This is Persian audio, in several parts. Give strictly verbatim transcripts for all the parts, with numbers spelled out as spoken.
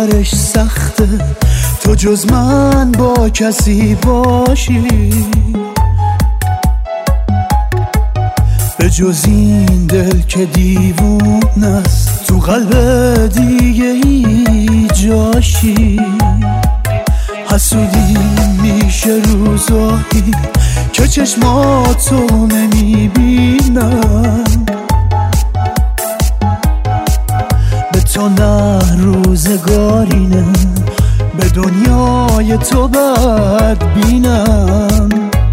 آخرش سخته تو جز من با کسی باشی، به جز این دل که دیوون است تو قلب دیگه ای جاشی. حسودی میشه روزایی که چشماتو نمیبینم، به تو نه روزگارینه به دنیای تو بد بینم.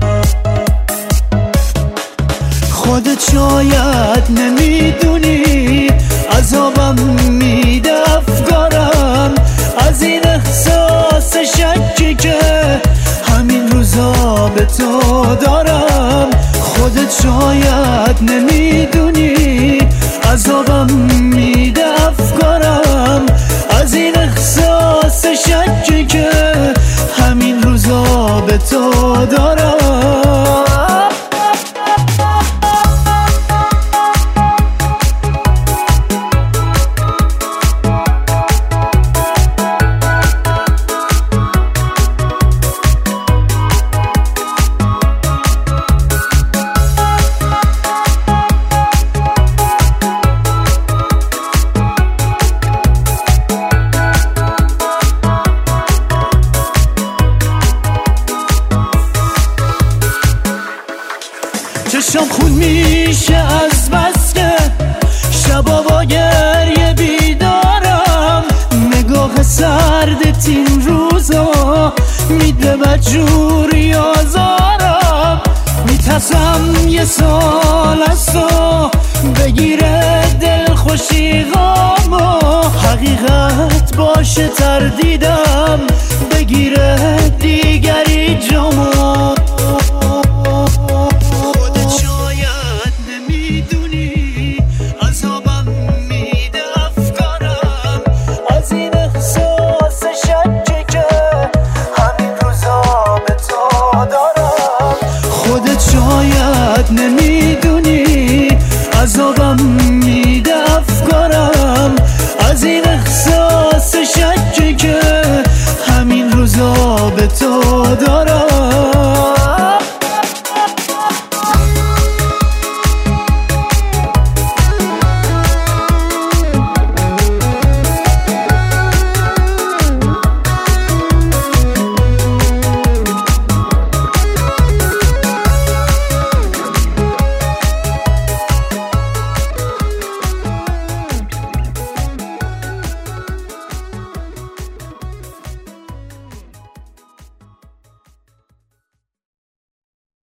خودت شاید نمیدونی عذابم میده افکارم از این احساس شکی که همین روزا به تو دارم. خودت شاید نمیدونی عذابم میده افکارم از این احساس شکی که همین روزا به تو دارم. چشم خون میشه از بس که شبا با گریه بیدارم، نگاه سردت این روزا میده بدجوری آزارم. میترسم یه سال از تو بگیره دل خوشی غامو، حقیقت باشه تردیدم